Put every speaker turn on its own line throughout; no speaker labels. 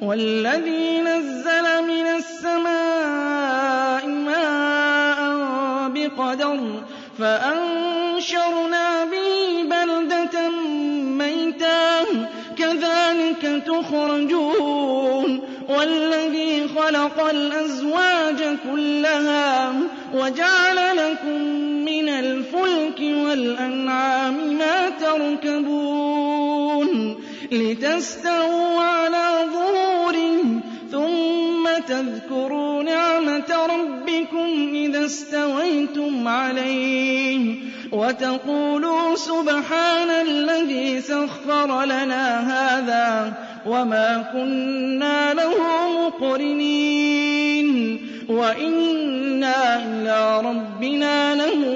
وَالَّذِي نَزَّلَ مِنَ السَّمَاءِ مَاءً بِقَدَرٍ فَأَنشَرْنَا بِهِ بَلْدَةً مَّيْتًا كَذَٰلِكَ تُخْرَجُونَ وَالَّذِي خَلَقَ الْأَزْوَاجَ كُلَّهَا وَجَعَلَ لَكُم مِّنَ الْفُلْكِ وَالْأَنْعَامِ مَا تَرْكَبُونَ لِتَسْتَوُوا عَلَىٰ ظُهُورِهِ ثُمَّ تَذْكُرُوا نِعْمَةَ رَبِّكُمْ إِذَا اسْتَوَيْتُمْ عَلَيْهِ وَتَقُولُوا سُبْحَانَ الَّذِي سَخَّرَ لَنَا هَٰذَا وَمَا كُنَّا لَهُ مُقْرِنِينَ وَإِنَّا إِلَىٰ رَبِّنَا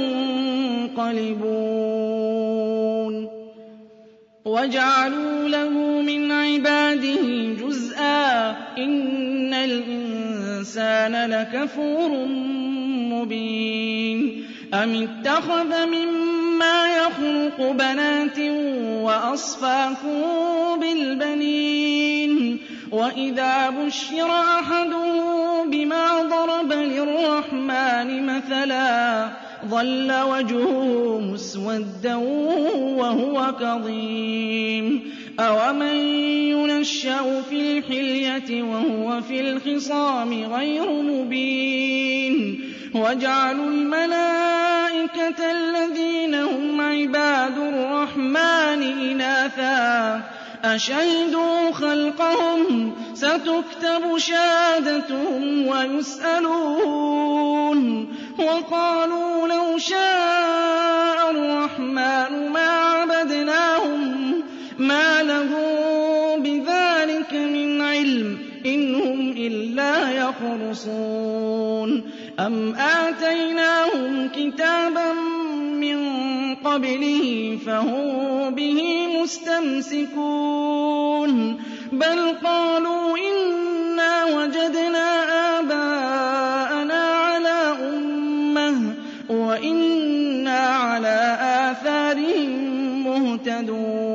لَمُنقَلِبُونَ وَجَعَلُوا لَهُ مِنْ عِبَادِهِ جُزْءًا ۚ إِنَّ الْإِنسَانَ لَكَفُورٌ مُّبِينٌ أَمِ اتَّخَذَ مِمَّا يَخْلُقُ بَنَاتٍ وَأَصْفَاكُم بِالْبَنِينَ وَإِذَا بُشِّرَ أَحَدُهُم بِمَا ضَرَبَ لِلرَّحْمَٰنِ مَثَلًا ظَلَّ وَجْهُهُ مُسْوَدًّا وَهُوَ كَظِيمٌ أَوَمَن يُنَشَّأُ فِي الْحِلْيَةِ وَهُوَ فِي الْخِصَامِ غَيْرُ مُبِينٍ وَجَعَلُوا الْمَلَائِكَةَ الَّذِينَ هُمْ عِبَادُ الرَّحْمَٰنِ إِنَاثًا أَشَهِدُوا خَلْقَهُمْ ۚ سَتُكْتَبُ شَهَادَتُهُمْ وَيُسْأَلُونَ وَقَالُوا لَوْ شَاءَ الرَّحْمَٰنُ مَا عَبَدْنَاهُم مَّا لَهُم بِذَٰلِكَ مِنْ عِلْمٍ إِنْ هُمْ إِلَّا يَخْرُصُونَ أَمْ آتَيْنَاهُمْ كِتَابًا مِّن قَبْلِهِ فَهُم بِهِ مُسْتَمْسِكُونَ بَلْ قَالُوا إِنَّا وَجَدْنَا آبَاءَنَا عَلَىٰ أُمَّةٍ وَإِنَّا عَلَىٰ آثَارِهِم مُّهْتَدُونَ